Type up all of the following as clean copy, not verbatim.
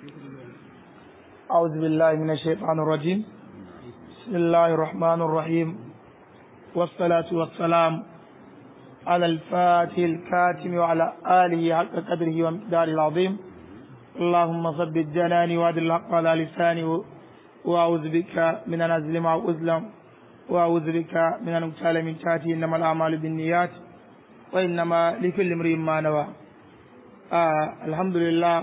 أعوذ بالله من الشيطان الرجيم. بسم الله الرحمن الرحيم، والصلاة والسلام على الفاتح الكاتم وعلى آله حق قدره ومقداره العظيم. اللهم ثبت جناني وأدل الحق على لساني، وأعوذ بك من أن أظلم أو أظلم، وأعوذ بك من أن أغتال من تحتي. إنما الأعمال بالنيات وإنما لكل امرئ ما نوى. الحمد لله.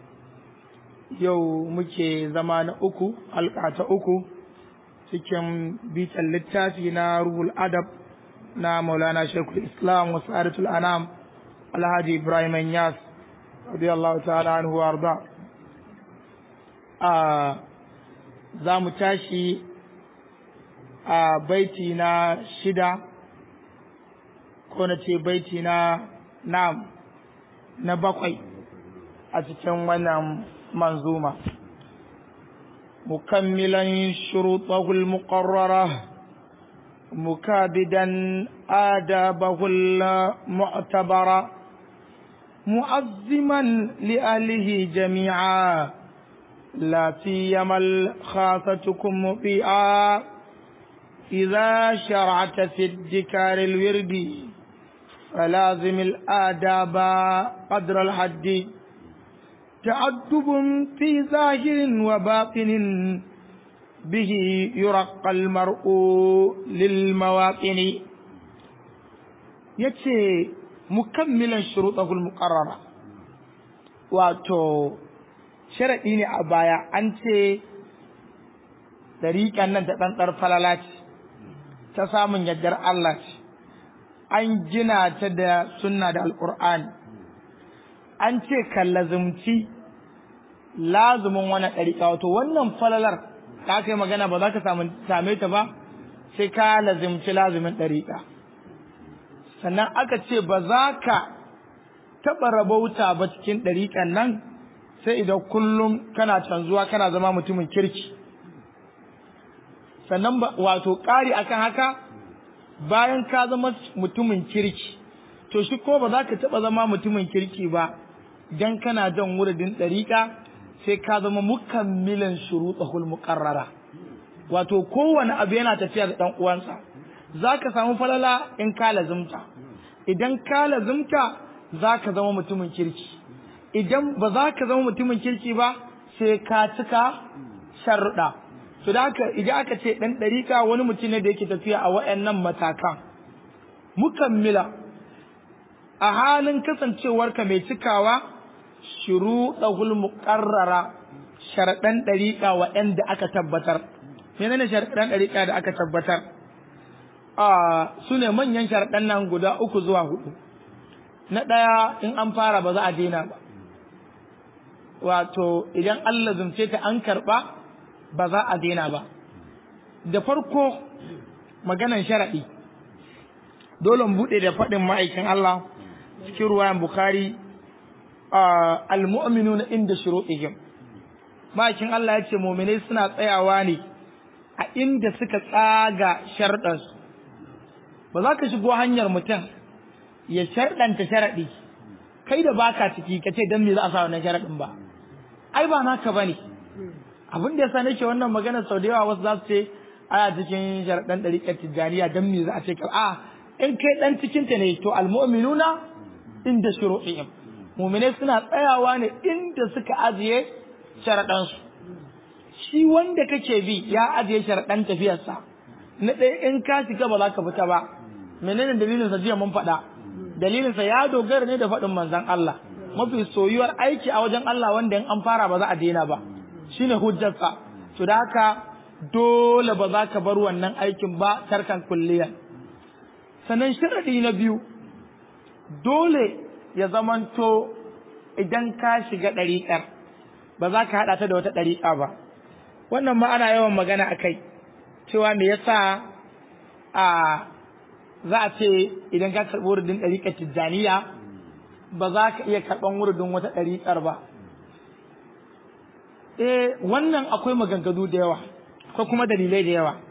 Yau muke zama na uku, halka ta uku cikin bitan littafi na Ruhul Adab na Maulana Sheikhul Islam wa Sa'adatul Anam Alhaji Ibrahim Inyas radiyallahu ta'ala anhu warda. Za mu tashi a baiti na 6 ko na ce baiti na 7 a cikin wannan منظومة. مكملا شروطه المقررة مكابدا آدابه المعتبرة معظما لأهله جميعا لا سيما الخاصتكم مطيعا إذا شرعت في الذكر الورد فلازم الآداب قدر الحد تأدب في ظاهر وباطن به يرقى المرء للمواطن. يتي مكملا شروطه المقررة. واتو شرطيني أبايا أنت طريقا نتطنطر فلالات تسامن يدر الله أن جنا تدى سنة القرآن. An ce ka lazumci lazumin wani ɗariƙa, wato wannan falalar ta kai magana ba za ka same ta ba sai ka lazumci lazumin ɗariƙa. Sannan aka ce ba za ka taɓa rabauta ba cikin ɗariƙan nan sai idan kullum kana canzuwa kana zama mutumin kirki. Sannan wato ƙari akan haka, bayan ka zama mutumin kirki to shi ko ba za ka taɓa zama mutumin kirki ba dan kana jan wuridin ɗariƙa sai ka zama mukammilan shuruɗahul muqarrara. Wato kowane abu yana tafiya da ɗan uwansa. Za ka samu falala in ka lazumta, idan ka lazumta za ka zama mutumin kirki, idan ba za ka zama mutumin kirki ba sai ka cika sharuɗa. To da haka idan aka ce ɗan ɗariƙa wani mutum ne da yake tafiya a waɗannan matakan mukammila a halin kasancewarka mai cikawa shuruɗahul muqarrara, sharaɗan ɗariƙa waɗanda aka tabbatar. Menene sharaɗan ɗariƙa da aka tabbatar? Su ne manyan sharaɗan nan guda 3 zuwa 4. Na ɗaya, in an fara ba za a daina ba, wato idan Allah zumce ta an karɓa ba za a daina ba. Da farko maganan sharaɗi dole mu buɗe da faɗin ma'aikin Allah cikin ruwayan Bukhari, al-mu'minuna inda shuru'ihim. Ma'aikin Allah ya ce mu'minai suna tsayawa ne a inda suka tsaga sharɗansu. Ba za ka shigo hanyar mutum ya sharɗanta sharaɗi kai da baka ciki ka ce dan me za a sa wannan sharaɗin ba, ai ba naka bane. Abin da yasa nake wannan magana sau da yawa wasu za su ce aya cikin sharaɗan ɗariƙar Tijjaniya dan me za a ce in kai ɗan cikinta ne to al-mu'minuna inda shuru'ihim, mu'minai suna tsayawa ne inda suka ajiye sharaɗansu. Shi wanda kake bi ya ajiye sharaɗan tafiyarsa. Na ɗaya, in ka shiga ba za ka fita ba. Menene dalilinsa? Jiya mun faɗa. Dalilinsa ya dogara ne da faɗin manzon Allah, mafi soyuwar aiki a wajen Allah wanda in an fara ba za a daina ba, shine hujjarsa. To da haka dole ba za ka bar wannan aikin ba tarkan kulliyan. Sannan sharaɗi na biyu, dole ya zamanto idan ka shiga ɗariƙar ba za ka haɗa ta da wata ɗariƙa ba. Wannan ma ana yawan magana a kai, cewa me yasa za a ce idan ka karɓi wuridin ɗariƙar Tijjaniya ba za ka iya karɓan wuridin wata ɗariƙar ba. Wannan akwai maganganu da yawa, akwai kuma dalilai da yawa.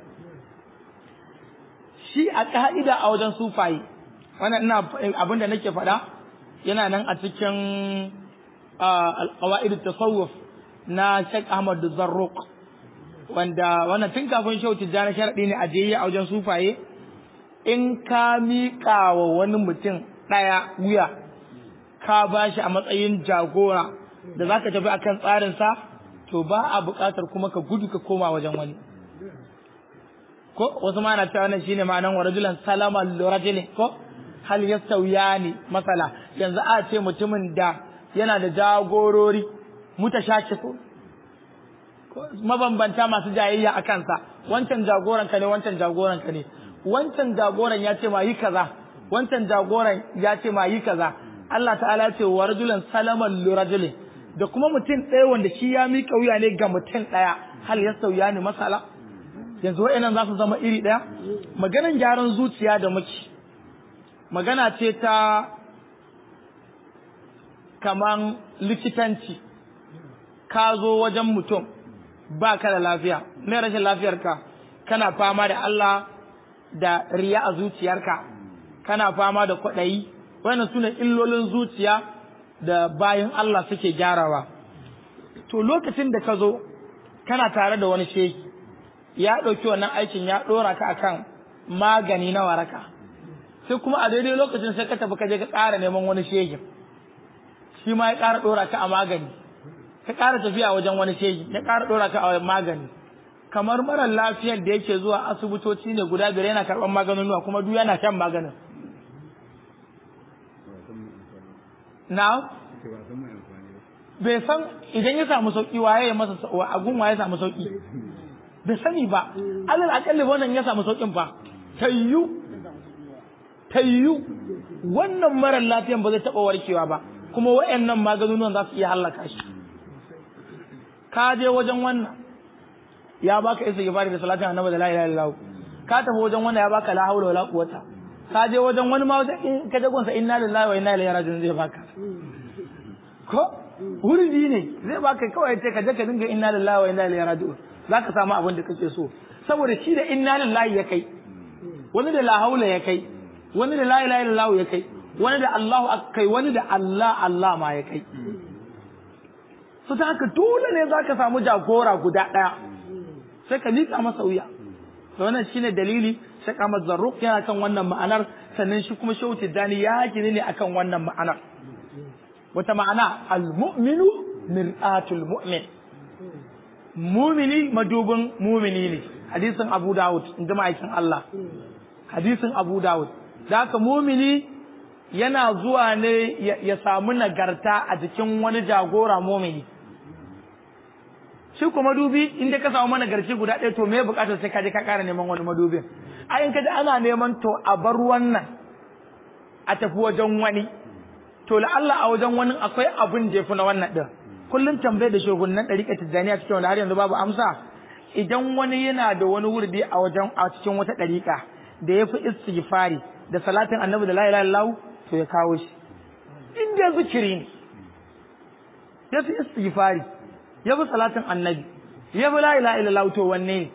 Shi a ƙa'ida a wajen sufaye, wannan ina abinda nake faɗa yana nan a cikin alqawaid at-tasawuf na Sheikh Ahmad Zarruq wanda wannan tun kafin Shehu Tijjani sharadi ne a jeyi a wajen sufaye in ka miƙa wa wani mutum ɗaya wuya ka bashi a matsayin jagora da zaka tafi akan tsarin sa to ba a buƙatar kuma ka gudu ka koma wajen wani ko wasu ma na cewa wannan shine ma'anan wa rajulan salama lirajulin ko hal yastawiyani masala yanzu a ce mutumin da yana da jagorori mutashakiku mabambanta masu jayayya a kansa wancan jagoran ka ne wancan jagoran ka ne wancan jagoran ya ce ma yi kaza wancan jagoran ya ce ma yi kaza Allah ta'ala ya ce wa rajulan salaman lirajulin da kuma mutum ɗaya wanda shi ya miƙa wuya ne ga mutum ɗaya hal yastawiyani masala yanzu wa'annan za su zama iri ɗaya maganan gyaran zuciya da muke magana ce ta kaman likitanci ka zo wajen mutum ba ka da lafiya mai rashin lafiyarka kana fama da Allah da riya a zuciyarka kana fama da kwaɗayi wannan sune illolin zuciya da bayan Allah suke gyarawa to lokacin da ka zo kana tare da wani shehi ya ɗauki wannan aikin ya ɗora ka akan magani na waraka sai kuma a daidai lokacin sai ka tafi ka je ka ƙara neman wani shehi shi ma ya ƙara ɗora ka a magani ka ƙara tafiya wajen wani shehi ya ƙara ɗora ka a magani kamar marar lafiyar da yake zuwa asibitoci ne guda biyar yana karɓar maganunuwa kuma duk yana shan maganin na bai san idan ya samu sauki waye ya masa agun waye ya samu sauki bai sani ba alal akalli wannan ya samu saukin fa tayyu wannan marar lafiyan ba zai taɓa warkewa ba kuma wayannan maganunuwan za su iya halaka shi ka je wajen wannan ya baka istighfari da salatin annabi da la ilaha illallah ka tafi wajen wannan ya baka la haula wala quwwata ka je wajen wani ma wajen ka je gonsa inna lillahi wa inna ilaihi raji'un zai baka ko wurdi ne zai baka kawai ce ka je ka dinga inna lillahi wa inna ilaihi raji'un zaka samu abin da kake so saboda shi da inna lillahi ya kai wani da la haula ya kai wani da la ilaha illallah ya kai wani da Allahu akai wani da Allah ma ya kai so ta haka dole ne zaka samu jagora guda daya sai ka nika masa wuya to wannan shine dalili sai Ahmad Zarruq yana kan wannan ma'anar sannan shi kuma Shehu Tijjani ya gine ne akan wannan ma'anar wata ma'ana al-mu'minu mir'atul mu'min mu'mini madubin mu'mini ne hadisin Abu Dawud inda ma'aikin Allah hadisin Abu Dawud da haka mu'mini yana zuwa ne ya samu nagarta a jikin wani jagora mu'mini shi kuma madubi inda ka samu managarci guda ɗaya to me bukatar sai ka je ka ƙara neman wani madubin a in ka ji ana neman to a bar wannan a tafi wajen wani to la'alla a wajen wani akwai abin da ya fi na wannan ɗin kullum tambayar da shugunan ɗariƙar Tijjaniya cikin wanda har yanzu babu amsa idan wani yana da wani wurdi a cikin wata ɗariƙa da ya fi istighfari da salatin annabi da la ilaha illallah to ya kawo shi in dai zikiri ne ya fi istighfari ya fi salatin annabi ya fi la ilaha illallah to wanne ne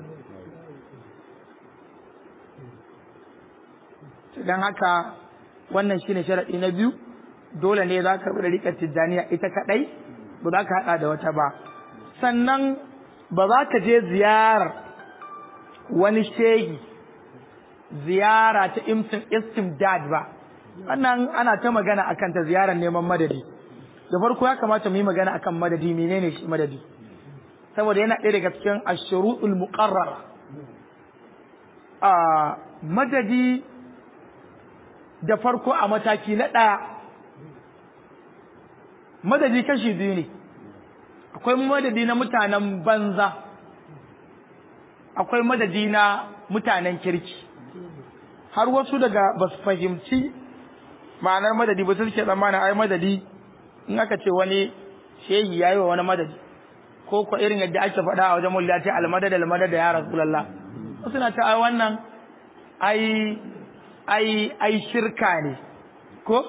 dan haka wannan shine sharadi na biyu dole ne za ka bi ɗariƙar Tijjaniya ita kadai ba za ka hada da wata ba sannan ba za ka je ziyarar wani shehi ziyara ta istimdad ba wannan ana ta magana akan ta ziyarar neman madadi da farko ya kamata mu yi magana akan madadi menene shi madadi saboda yana ɗaya daga cikin ash-shurutul muqarrara madadi da farko a mataki na ɗaya madadi kashi biyu ne akwai madadi na mutanen banza akwai madadi na mutanen kirki har wasu daga basu fahimci ma'anar madadi ba su suke tsammanin ai madadi in aka ce wani shehi yayi wa wani madadi ko ko irin yadda ake faɗa a wajen mullati almadad almadad ya rasulullah wasu na ta ai wannan ai shirka ne ko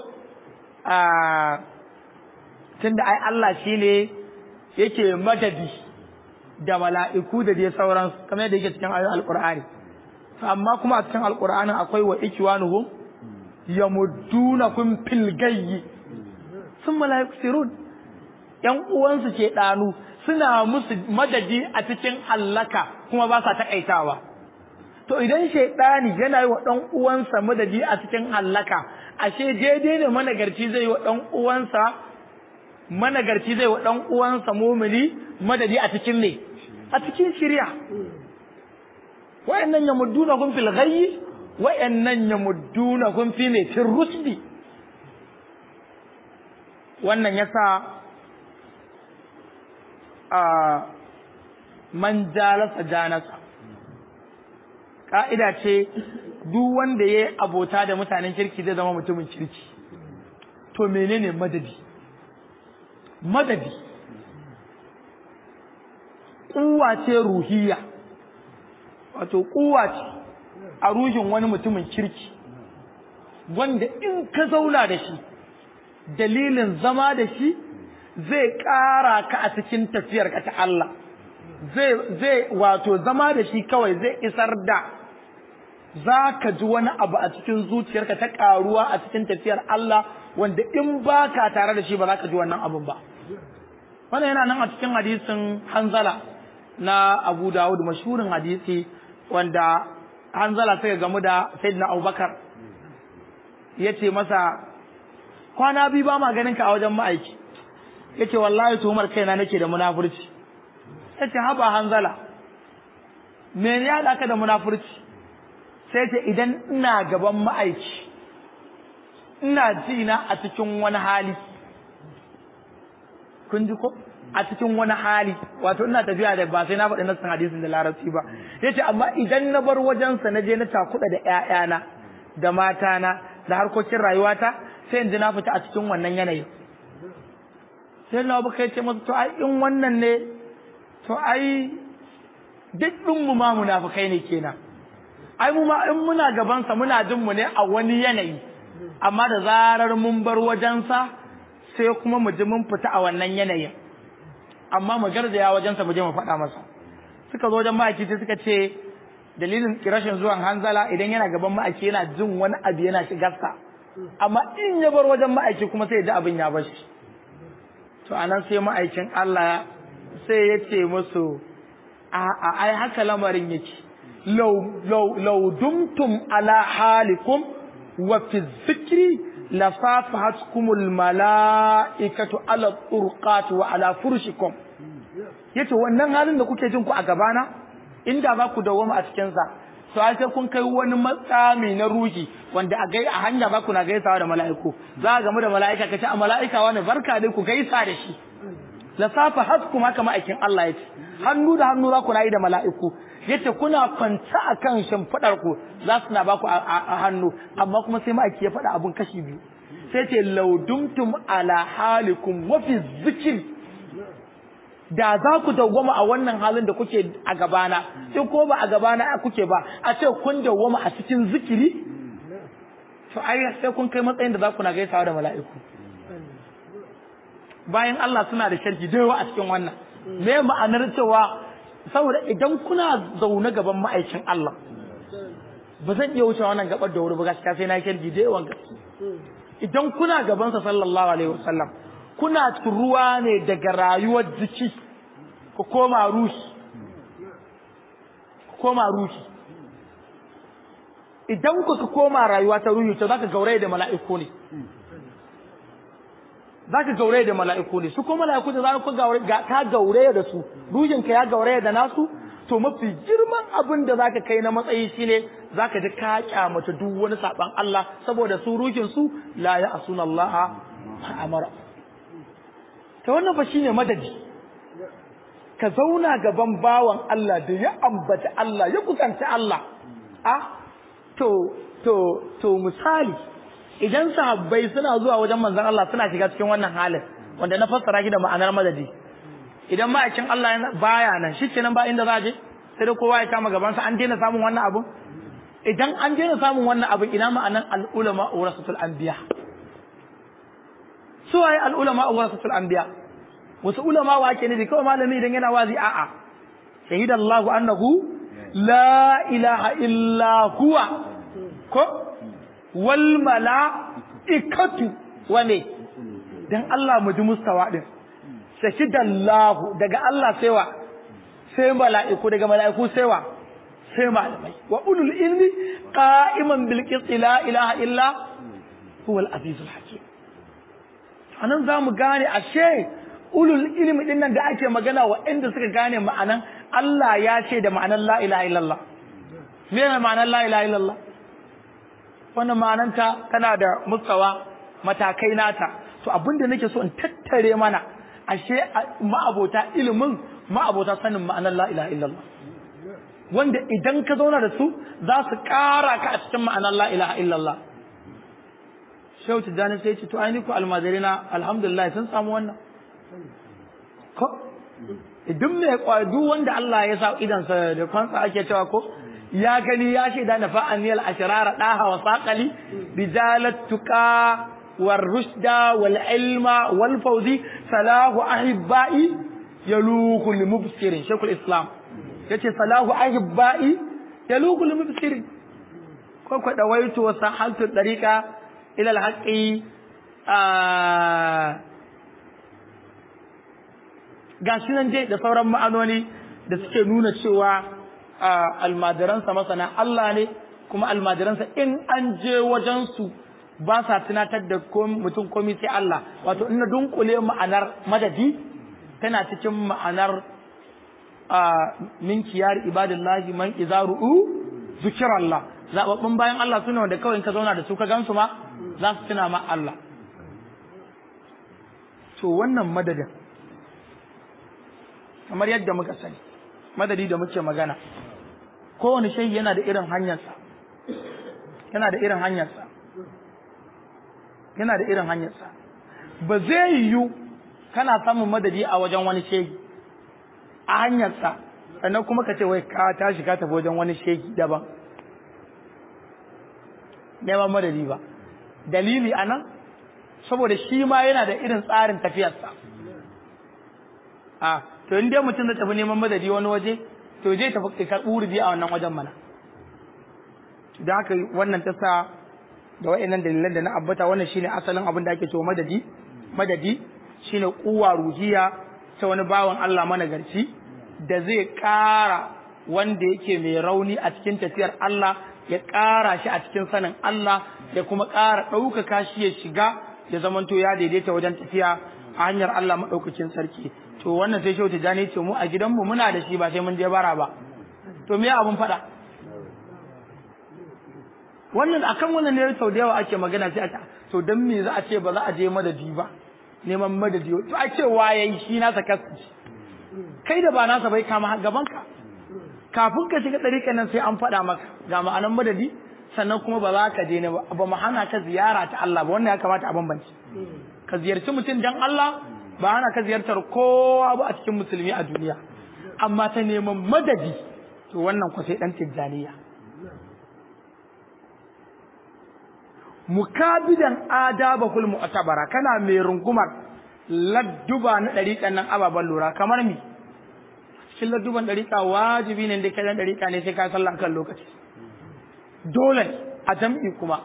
tunda ai Allah shine yake madadi da mala'iku da dai sauransu kamar yadda yake cikin ayoyin alqur'ani amma kuma a cikin alqur'anin akwai wa ikwanuhum yamuddunakum fil gayyi thumma la yuksirun yan uwansu ke danu suna musu madadi a cikin hallaka kuma ba sa takaitawa. To idan shaidani yana yi wa dan uwansa madadi a cikin hallaka, ashe daidai ne managarci zai yi wa dan uwansa mumini madadi a cikin ne, a cikin shirya. Wayannan yamuddunahum fil ghayyi, wayannan yamuddunahum fi ne fil rusdi. Wannan yasa man jalasa janasa, ka'ida ce duk wanda ya abota da mutanen kirki zai zama mutumin kirki. To menene madadi? Madadi kuwa ce ruhiyya, wato kuwa ce a ruhin wani mutumin kirki wanda in ka zauna da shi, dalilin zama da shi zai ƙara ka a cikin tafiyarka ta Allah. Zai wato zama da shi kawai zai isar da za ka ji wani abu a cikin zuciyarka ta ƙaruwa a cikin tafiyar Allah, wanda in ba ka tare da shi ba za ka ji wannan abun ba. Wannan yana nan a cikin hadisin Hanzala na Abu Dawud, mashhurin hadisi, wanda Hanzala sai gamu da Sayyidina Abubakar, yace masa kwana biyu ba ma ganin ka a wajen ma'aiki. Yace wallahi tuhumar kaina nake da munafurci. Yace haba Hanzala, me ne ya daka da munafurci? Sai ce idan ina gaban ma'aiki, ina ji na a cikin wani hali. Kun ji ko? A cikin wani hali, wato ina tafiya da ba sai na faɗi nassin hadisin da larabci ba. Yace amma idan na bar wajensa na je na takuda da ƴaƴana da matana da harkokin rayuwata, sai in ji na fita a cikin wannan yanayin. Sai na Abubakar ce masa to ai in wannan ne, to ai duk mu ma munafikai ne kenan. Ai mu ma in muna gabansa muna jin mu ne a wani yanayi, amma da zarar mun bar wajensa sai kuma mu ji mun fita a wannan yanayin. Amma mu garzaya wajensa mu je mu faɗa masa. Suka zo wajen ma'aiki sai suka ce dalilin rashin zuwan Hanzala idan yana gaban ma'aiki yana jin wani abu yana shigarsa, amma in ya bar wajen ma'aiki kuma sai ya ji abin ya bar shi. To anan sai ma'aikin Allah sai ya ce musu ai haka lamarin yake. Law dumtum ala halikum wa fi dhikri la safahatkumul malaikatu ala turqati wa ala furushikum. Yace wannan halin da kuke jin ku a gabana, inda ba ku dawoma a cikin sa, to ai sai kun kai wani matsami na ruhi wanda a hanya ba ku na gaisawa da mala'iku. Za ga mu da mala'ika kace a mala'ika wani barka dai ku gaisa da shi. La safahatkum haka ma'aikin Allah yace. Hannu da hannu za ku nayi da mala'iku. Yace kuna kwanta akan shimfidar ku za su na ba ku a hannu, amma kuma sai ma'aiki ya faɗa abun kashi biyu. Sai ce laudumtum ala halikum wa fi dhikri, da za ku dawwama a wannan halin da kuke a gabana, in ko ba a gabana kuke ba, a ce kun dawwama a cikin zikiri, to ai sai kun kai matsayin da za ku na gaisawa da mala'iku. Bayan Allah suna da sharhi da yawa a cikin wannan. Me ma'anar cewa saboda idan kuna zaune gaban ma'aikin Allah, ba zan iya wuce wannan gabar da wuri ba gaskiya sai na sharhi da yawan gaske. Idan kuna gaban sa sallallahu alaihi wasallam, kuna ruwa ne daga rayuwar jiki ku koma ruhi. Idan ku koma rayuwa ta ruhi to zaka gauraye da mala'iku ne. Su kuma mala'iku da za ku ka gauraye da su, ruhinka ya gauraye da nasu, to mafi girman abin da zaka kai na matsayi shine zaka ji ka kyamata duk wani saban Allah, saboda su ruhin su la ya'suna Allah amara. Ta wannan fa shine madadi. Ka zauna gaban bawan Allah da ya ambata Allah, ya kusanta Allah. To misali, idan sahabbai suna zuwa wajen manzon Allah suna shiga cikin wannan halin wanda na fassara shi da ma'anar madadi. Idan ma'aikin Allah baya nan, shikenan ba inda za je, sai da kowa ya kama gabansa, an daina samun wannan abu. Idan an daina samun wannan abu, ina ma'anar al-ulama warasatul anbiya. Su waye al-ulama warasatul anbiya? Wasu ulama wa ake nufi? Kawai malami idan yana wazi? A'a. Shahidallahu annahu la ilaha illa huwa ko wal mala'ikatu wane dan Allah mu ji mustawa din. shahidallahu daga Allah sai mala'iku daga mala'iku sai malamai wa ulul ilmi qa'iman bil qisti la ilaha illa huwa al azizul hakim anan zamu gane ashe ulul ilmi din nan da ake magana wa inda suka gane ma'anan Allah ya ce da ma'anan la ilaha illallah me ne ma'anan la ilaha illallah wannan ma'ananta tana da mustawa matakai nata to abinda nake so in tattare mana ashe ma'abota ilimin ma'abota sanin ma'anar la ilaha illallah wanda idan ka zauna da su za su ƙara ka a cikin ma'anar la ilaha illallah shehu tijjani sai ce to ai ku almazirina alhamdulillah sun samu wannan ko idan mai kwadu wanda Allah ya sa idansa da kwansa ake cewa ko ya gani ya shaida na fa'aniyal ashrara daha wa saqali bijalat tuqa والرشد والعلم والفوز صلاح أحبائي يلوق لمبصر شيخ الإسلام yace salahu ahibbai yaluqul mubsir ko dawaitu wa sahaltu tariqa ila alhaqi gashi nan dai da sauran ma'anoni da suke nuna cewa almadiransa masana Allah ne kuma almadiransa in an je wajen su ba sa tunatar da mutum komai sai Allah wato ina dunkule ma'anar madadi tana cikin ma'anar min kiyar ibadillahi man izaru'u zikrallah zababbun bayan Allah suna wanda kawai ka zauna da su ka gansu ma za su tuna ma Allah to wannan madadin kamar yadda muka sani madadi da muke magana kowane shehi yana da irin hanyarsa ba zai yiwu kana samun madadi a wajen wani shehi a hanyarsa sannan kuma ka ce wai ka tashi ka tafi wajen wani shehi daban neman madadi ba dalili anan saboda shi ma yana da irin tsarin tafiyarsa to in dai mutum da tafi neman madadi wani waje to zai tafi karɓi wurdi a wannan wajen mana da haka wannan ta sa da wa'annan dalilan da na abbata wannan shine asalin abin da ake cewa madadi shine kuwa ruhiya ta wani bawan Allah managarci da zai ƙara wanda yake mai rauni a cikin tafiyar Allah ya ƙara shi a cikin sanin Allah ya kuma ƙara ɗaukaka shi ya shiga ya zamanto ya daidaita wajen tafiya a hanyar Allah maɗaukakin sarki to wannan sai Shehu Tijjani ce mu a gidanmu muna da shi ba sai mun je bara ba to me abun faɗa wannan akan wannan ne sau da yawa ake magana sai aka to dan me za a ce ba za a je madadi ba neman madadi to a ce waye shi nasa kasance kai da ba nasa bai kama gaban ka kafin ka shiga dariƙan nan sai an faɗa maka ga ma'anan madadi sannan kuma ba za ka je ne ba mu hana ka ziyara ta Allah ba wannan ya kamata a bambance ka ziyarci mutum dan Allah ba hana ka ziyartar kowa ba a cikin musulmi a duniya amma ta neman madadi to wannan ko sai dan tijjaniya mukabidan adabahul mu'tabara kana mai rungumar ladduba na dariƙan nan ababan lura kamar mi cikin ladduban dariƙa wajibi ne da kai dan dariƙa ne sai ka sallah kan lokaci dole a jam'i kuma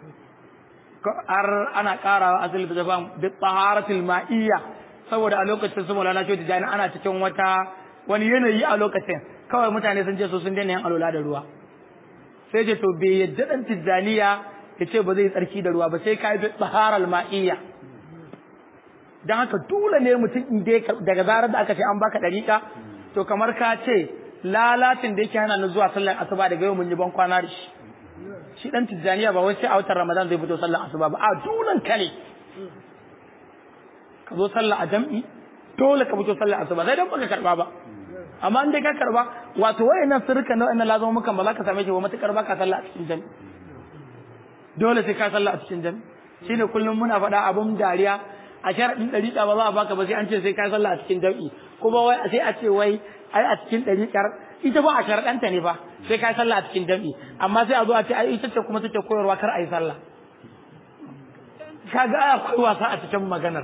ana ƙarawa asali da jaban bi taharatil ma'iyya saboda a lokacin su Maulana Shehu Tijjani ana cikin wani yanayi a lokacin kawai mutane sun je so sun daina yin alola da ruwa sai je to bai yadda dan Tijjaniya yace ba zai tsarki da ruwa ba sai kai bi taharal ma'iyya dan haka dole ne mutum inde daga zarar da aka ce an baka dariƙa to kamar ka ce lalatin da yake hana ni zuwa sallar asuba daga yau mun yi ban kwana da shi dan Tijjaniya ba wai sai a watan Ramadan zai fito sallar asuba ba a dulan ka ne ka zo sallar a jam'i dole ka fito sallar asuba sai dan baka karba ba amma in dai ka karba wato wayannan sirrukan na wannan lazo mukan ba za ka same shi ba matakar baka sallar a cikin jam'i dole sai ka sallar a cikin jam'i shine kullum muna faɗa abun dariya a sharadin dariƙa ba za a baka ba sai an ce sai ka sallar a cikin jam'i kuma wai sai a ce wai ai a cikin dariƙar ita ba a sharadanta ne ba sai ka sallah a cikin jam'i amma sai a zo a ce ai ita ce kuma take koyarwa kar ai sallah kaga akwai wasa a cikin maganar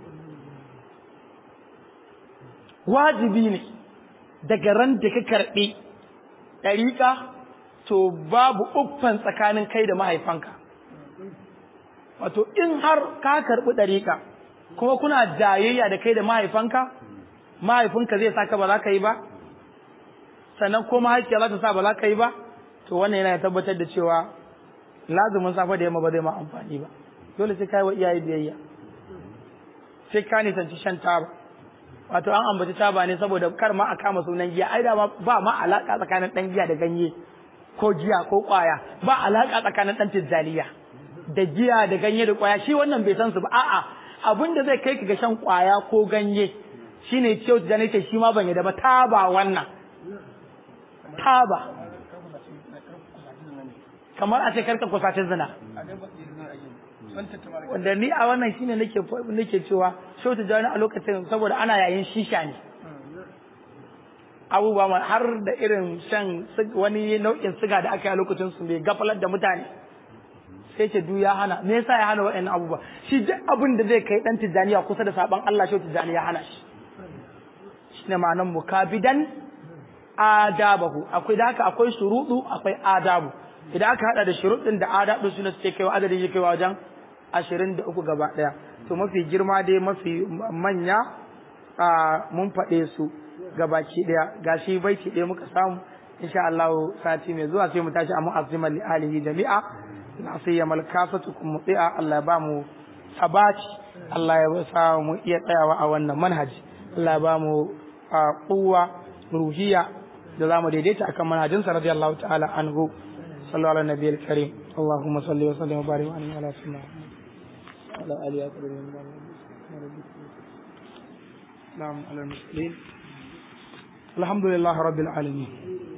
wajibi ne daga ran da ka karbi dariƙa to babu uffan tsakanin kai da mahaifanka wato in har ka karbi dariƙa kuma kuna jayayya da kai da mahaifinka zai saka ba za ka yi ba sannan ko mahaifiya za ta sa ba za ka yi ba to wannan yana tabbatar da cewa lazumin safa da yamma ba zai ma amfani ba dole sai kai wa iyaye biyayya sai ka nisanci shan taba wato an ambaci taba ne saboda kar ma a kama sunan giya ai da ba ma alaka tsakanin dan giya da ganye ko giya ko kwaya ba alaka tsakanin dan tijjaniya da giya da ganye da kwaya shi wannan bai san su ba a'a abin da zai kai ka ga shan kwaya ko ganye shine ciwo da nake shi ma ban yadda ba taba wannan taba kamar a ce karka kusace zina wanda ni a wannan shine nake cewa shautu jani a lokacin saboda ana yayin shisha ne abubuwa har da irin shan wani nau'in siga da aka yi a lokacin su mai gafalar da mutane sai ce du ya hana me yasa ya hana waɗannan abubuwa shi duk abin da zai kai dan tijaniya kusa da saban Allah shautu jani ya hana shi shine ma'anar mukabidan adabahu akwai da haka akwai shurudu akwai adabu idan aka hada da shurudin da adabu suna suke kaiwa adadin yake kaiwa wajen 23 gaba daya to mafi girma dai mafi manya mun faɗe su gabaki daya gashi baiti ɗaya muka samu insha Allah sati mai zuwa sai mu tashi a mu'azziman li alihi jami'a la sayyamal kafatukum muti'a Allah ya ba mu sabati Allah ya sa mu iya tsayawa a wannan manhaji Allah ya ba mu quwwa ruhiyya da zamu daidaita akan manhajin sa radiyallahu ta'ala anhu sallallahu ala nabiyil karim Allahumma salli wa sallim wa barik ala sayyidina وعلى آله وصحبه نعم على المسلمين الحمد لله رب العالمين